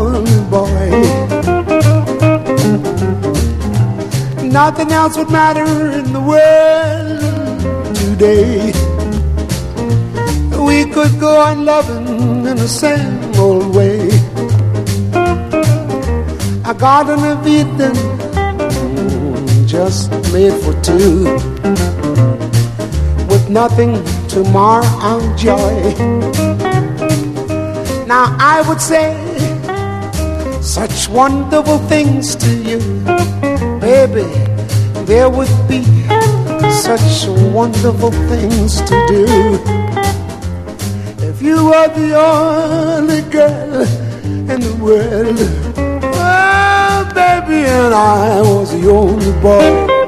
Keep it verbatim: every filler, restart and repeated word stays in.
only boy. Nothing else would matter in the world today. We could go on loving in the same old way. A garden of Eden, just made for two, with nothing to mar our joy. Now I would say such wonderful things to you, baby. There would be such wonderful things to do if you were the only girl in the world. Oh, baby, and I was the only boy.